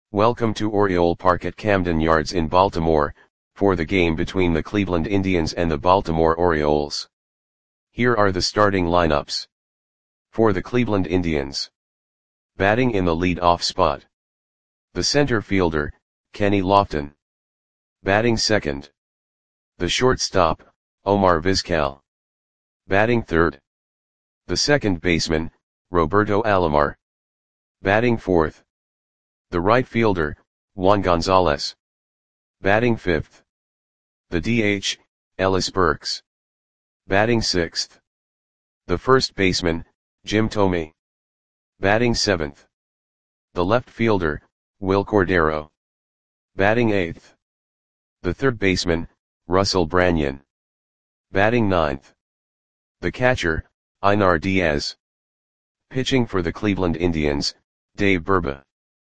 Welcome to Oriole Park at Camden Yards in Baltimore, for the game between the Cleveland Indians and the Baltimore Orioles. Here are the starting lineups. For the Cleveland Indians. Batting in the lead-off spot. The center fielder, Kenny Lofton. Batting second. The shortstop, Omar Vizquel. Batting third. The second baseman, Roberto Alomar. Batting fourth. The right fielder, Juan Gonzalez. Batting fifth. The DH, Ellis Burks. Batting sixth. The first baseman, Jim Thome. Batting seventh. The left fielder, Wil Cordero. Batting eighth. The third baseman, Russell Branyan. Batting ninth. The catcher, Einar Diaz. Pitching for the Cleveland Indians, Dave Burba.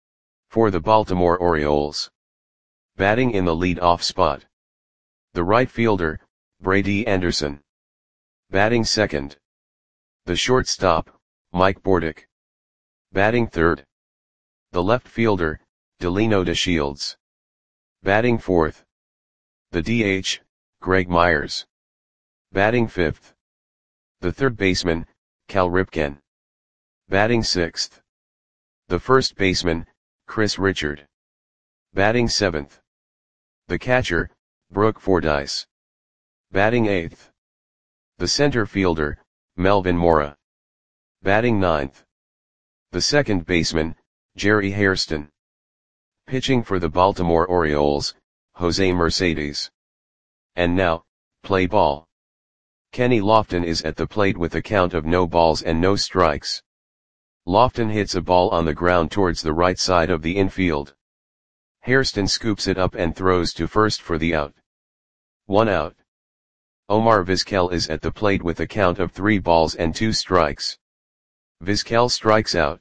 For the Baltimore Orioles. Batting in the lead-off spot. The right fielder, Brady Anderson. Batting second. The shortstop, Mike Bordick. Batting third. The left fielder, Delino DeShields. Batting fourth. The DH, Greg Myers. Batting fifth. The third baseman, Cal Ripken. Batting sixth. The first baseman, Chris Richard. Batting seventh. The catcher, Brooke Fordyce. Batting eighth. The center fielder, Melvin Mora. Batting ninth. The second baseman, Jerry Hairston. Pitching for the Baltimore Orioles, Jose Mercedes. And now, play ball. Kenny Lofton is at the plate with a count of no balls and no strikes. Lofton hits a ball on the ground towards the right side of the infield. Hairston scoops it up and throws to first for the out. 1 out. Omar Vizquel is at the plate with a count of 3 balls and 2 strikes. Vizquel strikes out.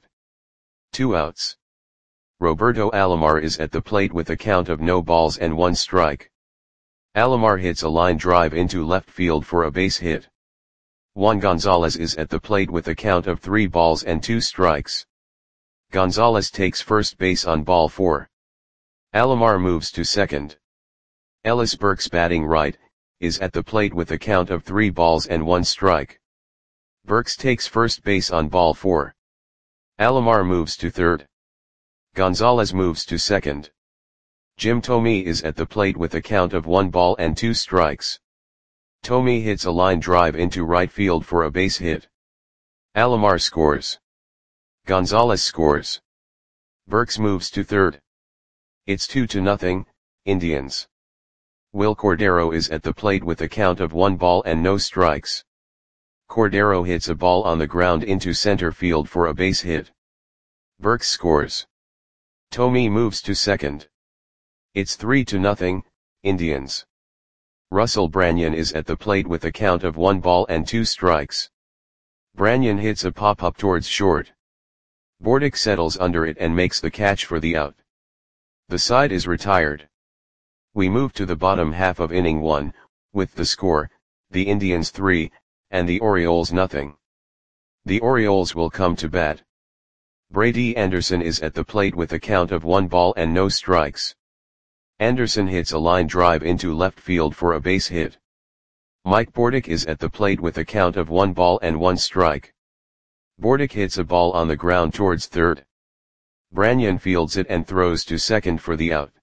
2 outs. Roberto Alomar is at the plate with a count of no balls and 1 strike. Alomar hits a line drive into left field for a base hit. Juan Gonzalez is at the plate with a count of 3 balls and 2 strikes. Gonzalez takes first base on ball 4. Alomar moves to second. Ellis Burks, batting right, is at the plate with a count of 3 balls and 1 strike. Burks takes first base on ball 4. Alomar moves to third. Gonzalez moves to second. Jim Thome is at the plate with a count of 1 ball and 2 strikes. Thome hits a line drive into right field for a base hit. Alomar scores. Gonzalez scores. Burks moves to third. It's 2-0, Indians. Wil Cordero is at the plate with a count of 1 ball and no strikes. Cordero hits a ball on the ground into center field for a base hit. Burks scores. Thome moves to second. It's 3-0, Indians. Russell Branyan is at the plate with a count of 1 ball and 2 strikes. Branyan hits a pop-up towards short. Bordick settles under it and makes the catch for the out. The side is retired. We move to the bottom half of inning 1, with the score, the Indians 3, and the Orioles nothing. The Orioles will come to bat. Brady Anderson is at the plate with a count of 1 ball and no strikes. Anderson hits a line drive into left field for a base hit. Mike Bordick is at the plate with a count of 1 ball and 1 strike. Bordick hits a ball on the ground towards third. Branyan fields it and throws to second for the out.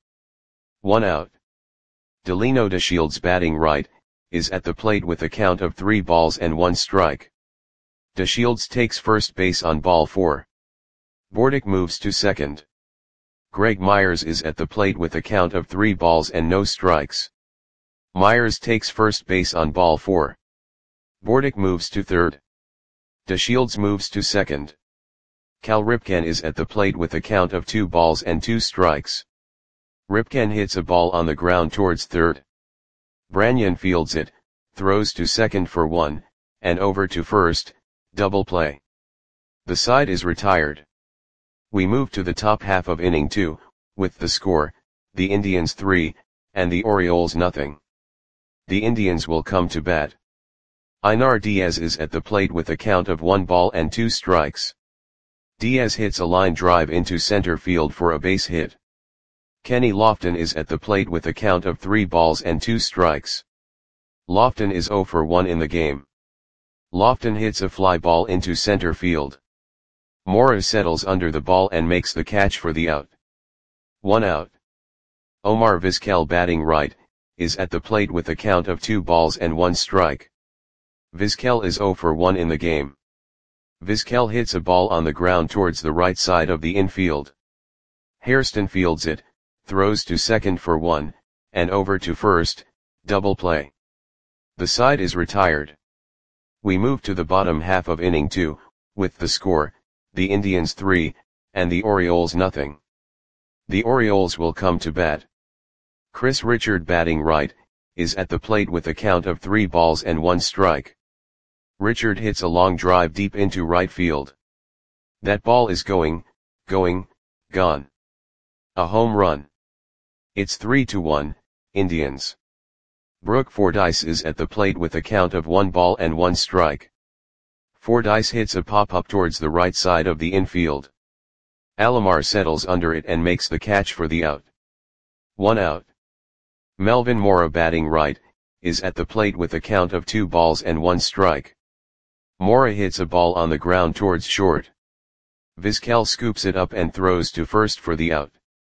1 out. Delino DeShields, batting right, is at the plate with a count of 3 balls and 1 strike. DeShields takes first base on ball 4. Bordick moves to second. Greg Myers is at the plate with a count of 3 balls and no strikes. Myers takes first base on ball 4. Bordick moves to third. DeShields moves to second. Cal Ripken is at the plate with a count of 2 balls and 2 strikes. Ripken hits a ball on the ground towards third. Branyan fields it, throws to second for 1, and over to first, double play. The side is retired. We move to the top half of inning 2, with the score, the Indians 3, and the Orioles nothing. The Indians will come to bat. Einar Diaz is at the plate with a count of 1 ball and 2 strikes. Diaz hits a line drive into center field for a base hit. Kenny Lofton is at the plate with a count of 3 balls and 2 strikes. Lofton is 0 for 1 in the game. Lofton hits a fly ball into center field. Mora settles under the ball and makes the catch for the out. 1 out. Omar Vizquel, batting right, is at the plate with a count of 2 balls and 1 strike. Vizquel is 0 for 1 in the game. Vizquel hits a ball on the ground towards the right side of the infield. Hairston fields it, throws to second for 1, and over to first, double play. The side is retired. We move to the bottom half of inning 2, with the score, the Indians 3, and the Orioles nothing. The Orioles will come to bat. Chris Richard, batting right, is at the plate with a count of 3 balls and 1 strike. Richard hits a long drive deep into right field. That ball is gone. A home run. It's 3-1, Indians. Brooke Fordyce is at the plate with a count of 1 ball and 1 strike. Fordyce hits a pop-up towards the right side of the infield. Alomar settles under it and makes the catch for the out. 1 out. Melvin Mora, batting right, is at the plate with a count of 2 balls and 1 strike. Mora hits a ball on the ground towards short. Vizquel scoops it up and throws to first for the out.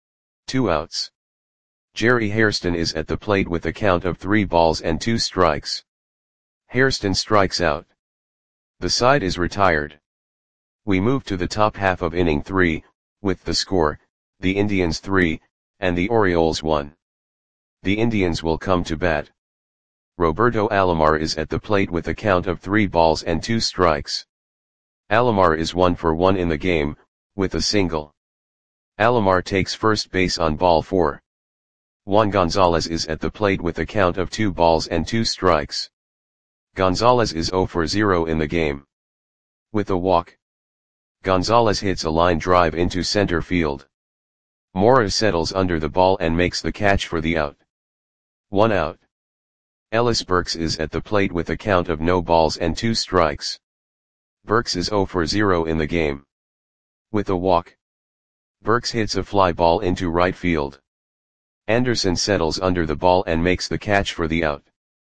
2 outs. Jerry Hairston is at the plate with a count of 3 balls and 2 strikes. Hairston strikes out. The side is retired. We move to the top half of inning 3, with the score, the Indians 3, and the Orioles 1. The Indians will come to bat. Roberto Alomar is at the plate with a count of 3 balls and 2 strikes. Alomar is 1 for 1 in the game, with a single. Alomar takes first base on ball 4. Juan Gonzalez is at the plate with a count of 2 balls and 2 strikes. Gonzalez is 0 for 0 in the game. With a walk, Gonzalez hits a line drive into center field. Mora settles under the ball and makes the catch for the out. 1 out. Ellis Burks is at the plate with a count of no balls and 2 strikes. Burks is 0 for 0 in the game. With a walk, Burks hits a fly ball into right field. Anderson settles under the ball and makes the catch for the out.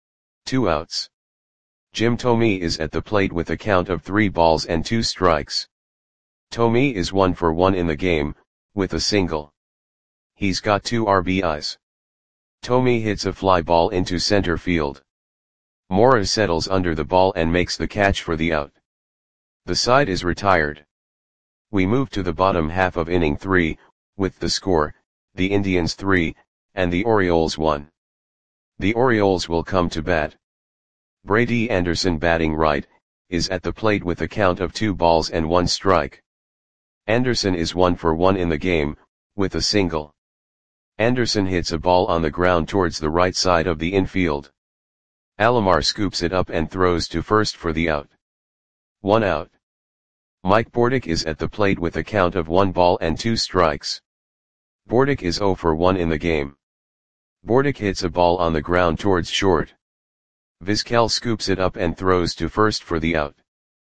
2 outs. Jim Thome is at the plate with a count of 3 balls and 2 strikes. Thome is 1 for 1 in the game, with a single. He's got 2 RBIs. Thome hits a fly ball into center field. Mora settles under the ball and makes the catch for the out. The side is retired. We move to the bottom half of inning 3, with the score, the Indians 3, and the Orioles 1. The Orioles will come to bat. Brady Anderson, batting right, is at the plate with a count of 2 balls and 1 strike. Anderson is 1 for 1 in the game, with a single. Anderson hits a ball on the ground towards the right side of the infield. Alomar scoops it up and throws to first for the out. 1 out. Mike Bordick is at the plate with a count of 1 ball and 2 strikes. Bordick is 0 for 1 in the game. Bordick hits a ball on the ground towards short. Vizquel scoops it up and throws to first for the out.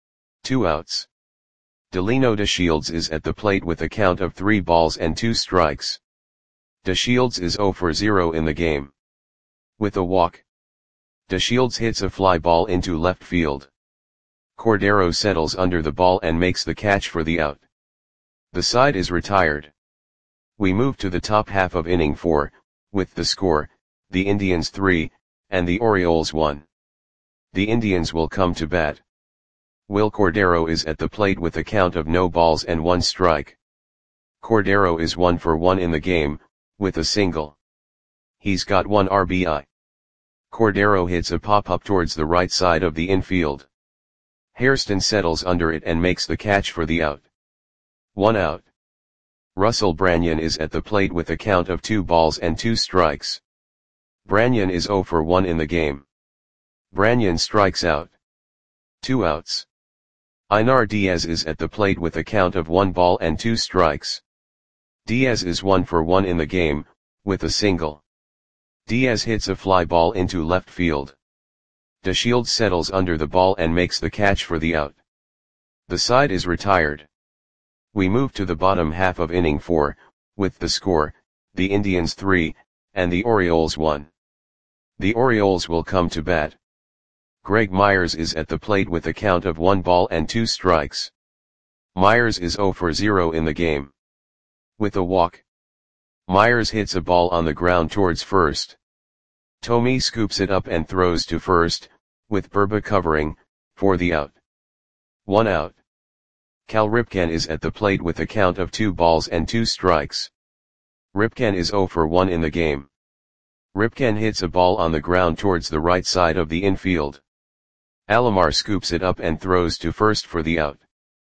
2 outs. Delino DeShields is at the plate with a count of 3 balls and 2 strikes. DeShields is 0 for 0 in the game. With a walk, DeShields hits a fly ball into left field. Cordero settles under the ball and makes the catch for the out. The side is retired. We move to the top half of inning 4, with the score, the Indians 3, and the Orioles 1. The Indians will come to bat. Will Cordero is at the plate with a count of no balls and 1 strike. Cordero is 1 for 1 in the game, with a single. He's got 1 RBI. Cordero hits a pop-up towards the right side of the infield. Hairston settles under it and makes the catch for the out. 1 out. Russell Branyan is at the plate with a count of 2 balls and 2 strikes. Branyan is 0 for 1 in the game. Branyan strikes out. 2 outs. Einar Diaz is at the plate with a count of 1 ball and 2 strikes. Diaz is 1 for 1 in the game, with a single. Diaz hits a fly ball into left field. DeShields settles under the ball and makes the catch for the out. The side is retired. We move to the bottom half of inning 4, with the score, the Indians 3, and the Orioles 1. The Orioles will come to bat. Greg Myers is at the plate with a count of 1 ball and 2 strikes. Myers is 0 for 0 in the game. With a walk, Myers hits a ball on the ground towards first. Thome scoops it up and throws to first, with Burba covering, for the out. 1 out. Cal Ripken is at the plate with a count of 2 balls and 2 strikes. Ripken is 0 for 1 in the game. Ripken hits a ball on the ground towards the right side of the infield. Alomar scoops it up and throws to first for the out.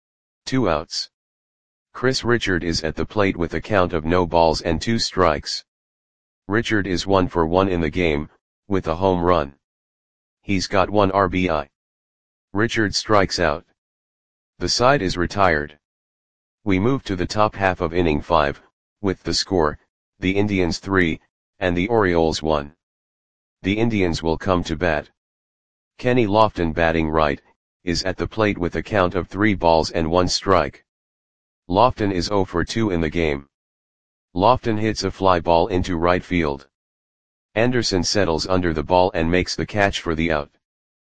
2 outs. Chris Richard is at the plate with a count of no balls and 2 strikes. Richard is 1 for 1 in the game, with a home run. He's got 1 RBI. Richard strikes out. The side is retired. We move to the top half of inning 5, with the score, the Indians 3, and the Orioles 1. The Indians will come to bat. Kenny Lofton, batting right, is at the plate with a count of 3 balls and 1 strike. Lofton is 0 for 2 in the game. Lofton hits a fly ball into right field. Anderson settles under the ball and makes the catch for the out.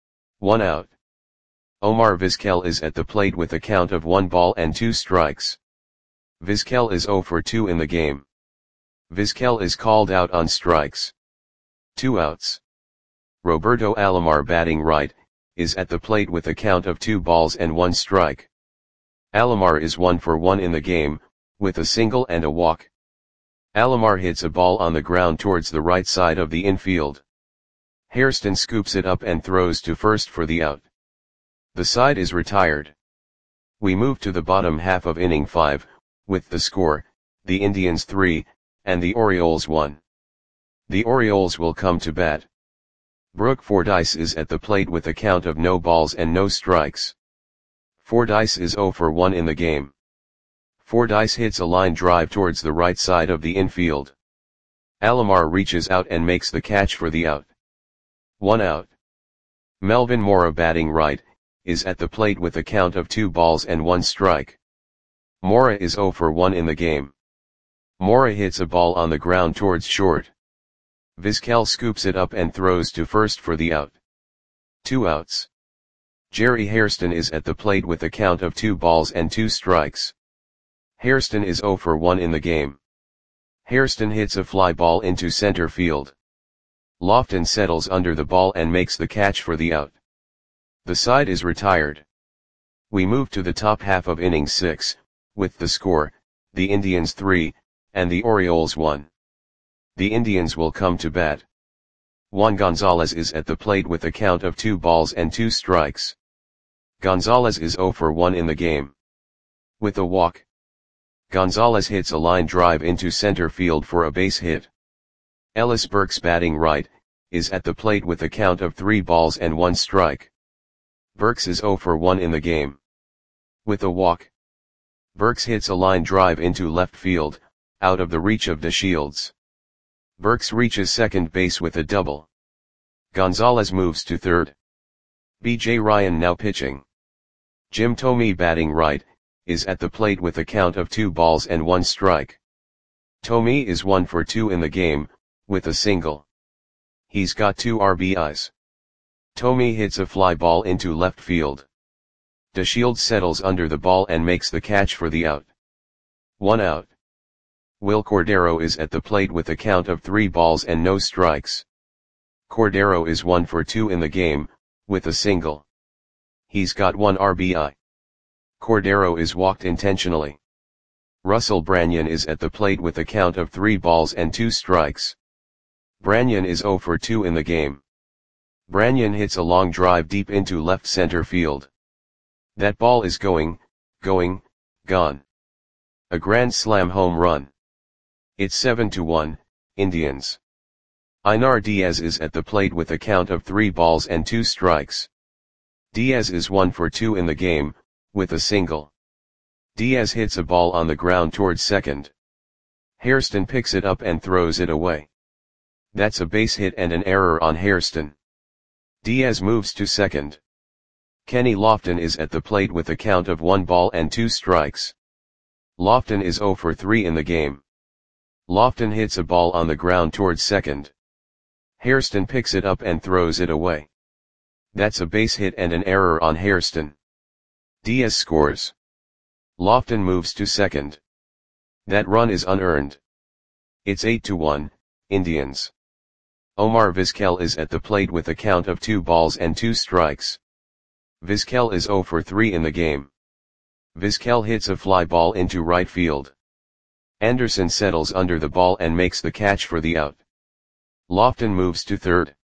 1 out. Omar Vizquel is at the plate with a count of 1 ball and 2 strikes. Vizquel is 0 for 2 in the game. Vizquel is called out on strikes. 2 outs. Roberto Alomar, batting right, is at the plate with a count of 2 balls and 1 strike. Alomar is 1 for 1 in the game, with a single and a walk. Alomar hits a ball on the ground towards the right side of the infield. Hairston scoops it up and throws to first for the out. The side is retired. We move to the bottom half of inning 5, with the score, the Indians 3, and the Orioles 1. The Orioles will come to bat. Brooke Fordyce is at the plate with a count of no balls and no strikes. Fordyce is 0 for 1 in the game. Fordyce hits a line drive towards the right side of the infield. Alomar reaches out and makes the catch for the out. 1 out. Melvin Mora, batting right, is at the plate with a count of 2 balls and 1 strike. Mora is 0 for 1 in the game. Mora hits a ball on the ground towards short. Vizquel scoops it up and throws to first for the out. 2 outs. Jerry Hairston is at the plate with a count of 2 balls and 2 strikes. Hairston is 0 for 1 in the game. Hairston hits a fly ball into center field. Lofton settles under the ball and makes the catch for the out. The side is retired. We move to the top half of inning 6, with the score, the Indians 3, and the Orioles 1. The Indians will come to bat. Juan Gonzalez is at the plate with a count of 2 balls and 2 strikes. Gonzalez is 0 for 1 in the game. With a walk, Gonzalez hits a line drive into center field for a base hit. Ellis Burks, batting right, is at the plate with a count of 3 balls and 1 strike. Burks is 0 for 1 in the game. With a walk, Burks hits a line drive into left field, out of the reach of DeShields. Burks reaches second base with a double. Gonzalez moves to third. B.J. Ryan now pitching. Jim Thome, batting right, is at the plate with a count of 2 balls and 1 strike. Thome is 1 for 2 in the game, with a single. He's got 2 RBIs. Thome hits a fly ball into left field. DeShields settles under the ball and makes the catch for the out. 1 out. Will Cordero is at the plate with a count of 3 balls and no strikes. Cordero is 1 for 2 in the game, with a single. He's got 1 RBI. Cordero is walked intentionally. Russell Branyan is at the plate with a count of 3 balls and 2 strikes. Branyan is 0 for 2 in the game. Branyan hits a long drive deep into left center field. That ball is gone. A grand slam home run. It's 7-1, Indians. Einar Diaz is at the plate with a count of 3 balls and 2 strikes. Diaz is 1 for 2 in the game, with a single. Diaz hits a ball on the ground towards second. Hairston picks it up and throws it away. That's a base hit and an error on Hairston. Diaz moves to second. Kenny Lofton is at the plate with a count of 1 ball and 2 strikes. Lofton is 0 for 3 in the game. Lofton hits a ball on the ground towards second. Hairston picks it up and throws it away. That's a base hit and an error on Hairston. Diaz scores. Lofton moves to second. That run is unearned. It's 8-1, Indians. Omar Vizquel is at the plate with a count of 2 balls and 2 strikes. Vizquel is 0 for 3 in the game. Vizquel hits a fly ball into right field. Anderson settles under the ball and makes the catch for the out. Lofton moves to third.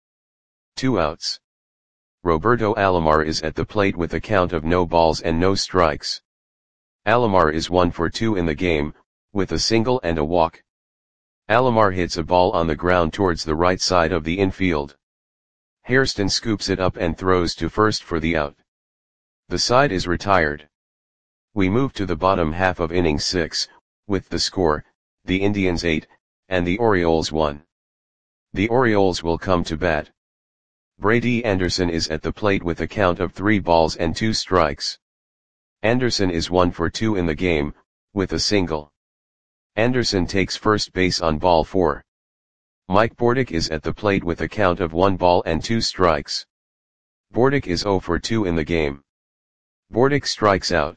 2 outs. Roberto Alomar is at the plate with a count of no balls and no strikes. Alomar is 1 for 2 in the game, with a single and a walk. Alomar hits a ball on the ground towards the right side of the infield. Hairston scoops it up and throws to first for the out. The side is retired. We move to the bottom half of inning 6, with the score, the Indians 8, and the Orioles 1. The Orioles will come to bat. Brady Anderson is at the plate with a count of 3 balls and 2 strikes. Anderson is 1 for 2 in the game, with a single. Anderson takes first base on ball 4. Mike Bordick is at the plate with a count of 1 ball and 2 strikes. Bordick is 0 for 2 in the game. Bordick strikes out.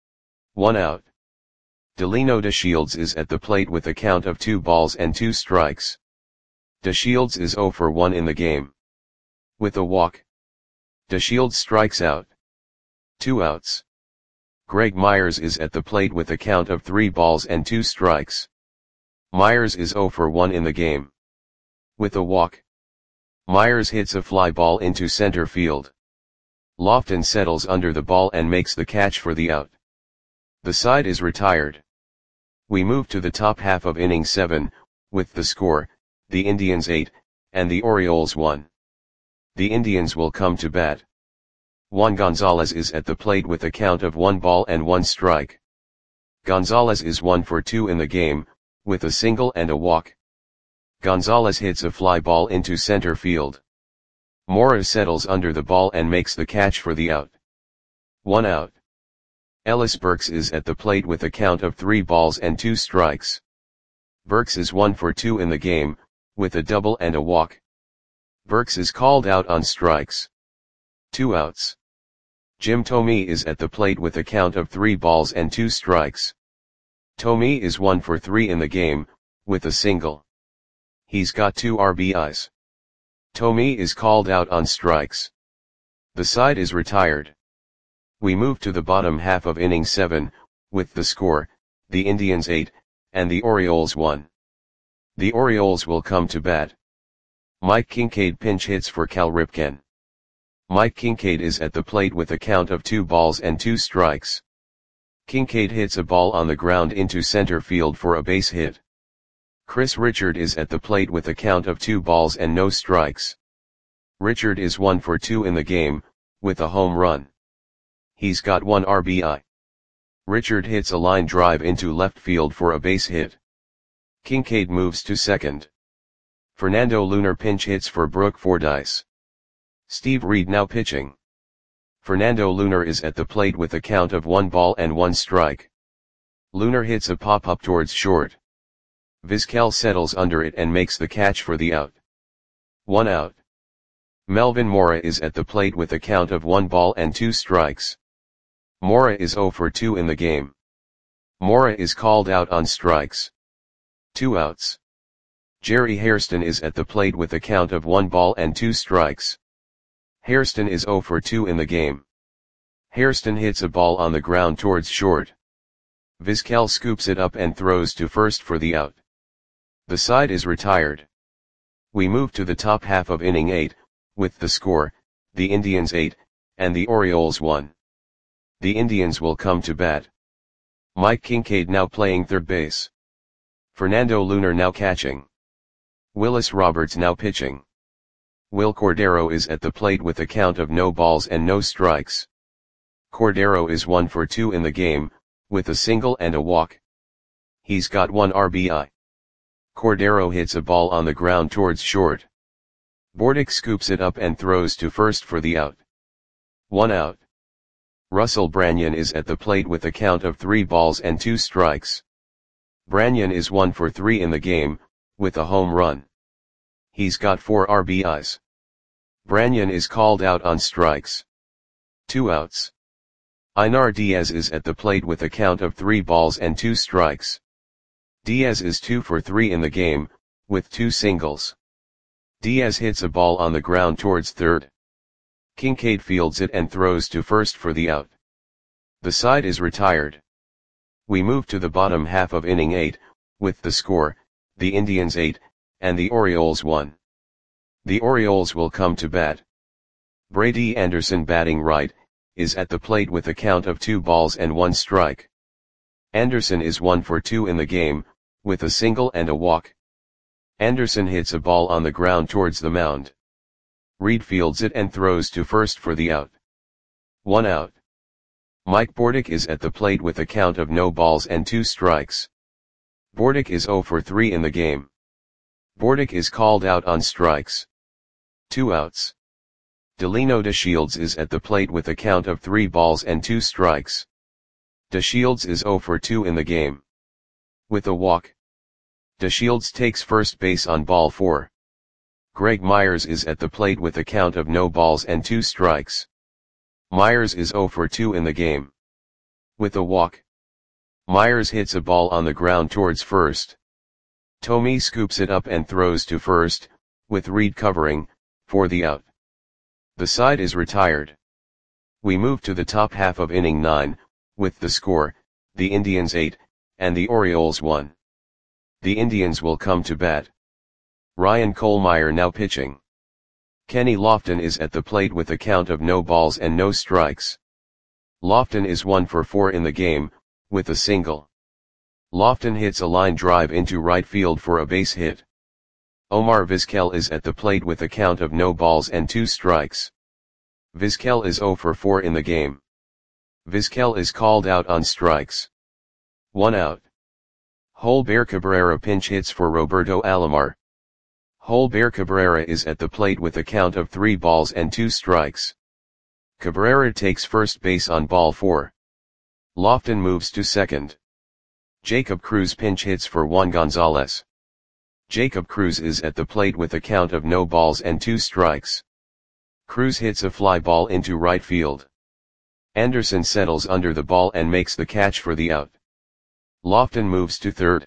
1 out. Delino DeShields is at the plate with a count of 2 balls and 2 strikes. DeShields is 0 for 1 in the game. With a walk. DeShields strikes out. 2 outs. Greg Myers is at the plate with a count of 3 balls and 2 strikes. Myers is 0 for 1 in the game. With a walk. Myers hits a fly ball into center field. Lofton settles under the ball and makes the catch for the out. The side is retired. We move to the top half of inning 7, with the score, the Indians 8, and the Orioles 1. The Indians will come to bat. Juan Gonzalez is at the plate with a count of 1 ball and 1 strike. Gonzalez is 1 for 2 in the game, with a single and a walk. Gonzalez hits a fly ball into center field. Mora settles under the ball and makes the catch for the out. 1 out. Ellis Burks is at the plate with a count of 3 balls and 2 strikes. Burks is 1 for 2 in the game, with a double and a walk. Burks is called out on strikes. 2 outs. Jim Thome is at the plate with a count of 3 balls and 2 strikes. Thome is 1 for 3 in the game, with a single. He's got 2 RBIs. Thome is called out on strikes. The side is retired. We move to the bottom half of inning 7, with the score, the Indians 8, and the Orioles 1. The Orioles will come to bat. Mike Kincaid pinch hits for Cal Ripken. Mike Kincaid is at the plate with a count of 2 balls and 2 strikes. Kincaid hits a ball on the ground into center field for a base hit. Chris Richard is at the plate with a count of 2 balls and no strikes. Richard is 1 for 2 in the game, with a home run. He's got 1 RBI. Richard hits a line drive into left field for a base hit. Kincaid moves to second. Fernando Lunar pinch hits for Brooke Fordyce. Steve Reed now pitching. Fernando Lunar is at the plate with a count of 1 ball and 1 strike. Lunar hits a pop-up towards short. Vizquel settles under it and makes the catch for the out. 1 out. Melvin Mora is at the plate with a count of 1 ball and 2 strikes. Mora is 0 for 2 in the game. Mora is called out on strikes. 2 outs. Jerry Hairston is at the plate with a count of 1 ball and 2 strikes. Hairston is 0 for 2 in the game. Hairston hits a ball on the ground towards short. Vizquel scoops it up and throws to first for the out. The side is retired. We move to the top half of inning 8, with the score, the Indians 8, and the Orioles 1. The Indians will come to bat. Mike Kincaid now playing third base. Fernando Lunar now catching. Willis Roberts now pitching. Will Cordero is at the plate with a count of no balls and no strikes. Cordero is 1 for 2 in the game, with a single and a walk. He's got 1 RBI. Cordero hits a ball on the ground towards short. Bordick scoops it up and throws to first for the out. 1 out. Russell Branyan is at the plate with a count of 3 balls and 2 strikes. Branyan is 1 for 3 in the game, with a home run. He's got 4 RBIs. Branyan is called out on strikes. 2 outs. Einar Diaz is at the plate with a count of 3 balls and 2 strikes. Diaz is 2 for 3 in the game, with 2 singles. Diaz hits a ball on the ground towards third. Kincaid fields it and throws to first for the out. The side is retired. We move to the bottom half of inning 8, with the score, the Indians 8, and the Orioles 1. The Orioles will come to bat. Brady Anderson, batting right, is at the plate with a count of 2 balls and 1 strike. Anderson is 1 for 2 in the game, with a single and a walk. Anderson hits a ball on the ground towards the mound. Reed fields it and throws to first for the out. 1 out. Mike Bordick is at the plate with a count of no balls and 2 strikes. Bordick is 0 for 3 in the game. Bordick is called out on strikes. 2 outs. Delino DeShields is at the plate with a count of 3 balls and 2 strikes. DeShields is 0 for 2 in the game. With a walk. DeShields takes first base on ball 4. Greg Myers is at the plate with a count of no balls and 2 strikes. Myers is 0 for 2 in the game. With a walk. Myers hits a ball on the ground towards first. Tomey scoops it up and throws to first, with Reed covering, for the out. The side is retired. We move to the top half of inning 9, with the score, the Indians 8, and the Orioles 1. The Indians will come to bat. Ryan Kohlmeyer now pitching. Kenny Lofton is at the plate with a count of no balls and no strikes. Lofton is 1 for 4 in the game, with a single. Lofton hits a line drive into right field for a base hit. Omar Vizquel is at the plate with a count of no balls and 2 strikes. Vizquel is 0 for 4 in the game. Vizquel is called out on strikes. 1 out. Holber Cabrera pinch hits for Roberto Alomar. Holber Cabrera is at the plate with a count of 3 balls and 2 strikes. Cabrera takes first base on ball 4. Lofton moves to second. Jacob Cruz pinch hits for Juan Gonzalez. Jacob Cruz is at the plate with a count of no balls and 2 strikes. Cruz hits a fly ball into right field. Anderson settles under the ball and makes the catch for the out. Lofton moves to third.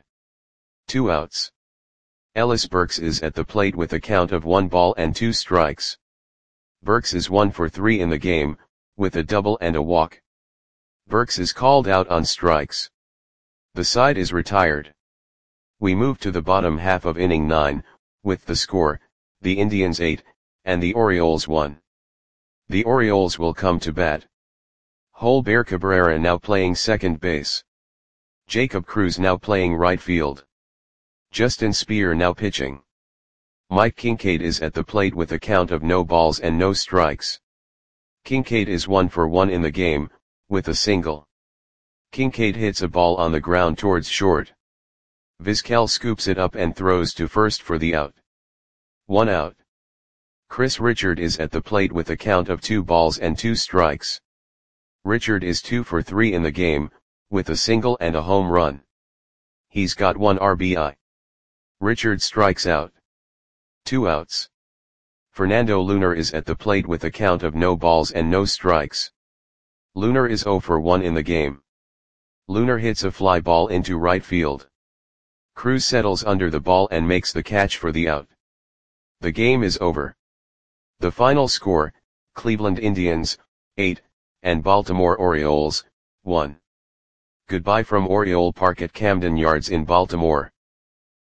2 outs. Ellis Burks is at the plate with a count of 1 ball and 2 strikes. Burks is 1 for 3 in the game, with a double and a walk. Burks is called out on strikes. The side is retired. We move to the bottom half of inning 9, with the score, the Indians 8, and the Orioles 1. The Orioles will come to bat. Holber Cabrera now playing second base. Jacob Cruz now playing right field. Justin Speer now pitching. Mike Kincaid is at the plate with a count of no balls and no strikes. Kincaid is 1 for 1 in the game, with a single. Kincaid hits a ball on the ground towards short. Vizquel scoops it up and throws to first for the out. 1 out. Chris Richard is at the plate with a count of 2 balls and 2 strikes. Richard is 2 for 3 in the game, with a single and a home run. He's got 1 RBI. Richard strikes out. 2 outs. Fernando Lunar is at the plate with a count of no balls and no strikes. Lunar is 0 for 1 in the game. Lunar hits a fly ball into right field. Cruz settles under the ball and makes the catch for the out. The game is over. The final score, Cleveland Indians, 8, and Baltimore Orioles, 1. Goodbye from Oriole Park at Camden Yards in Baltimore.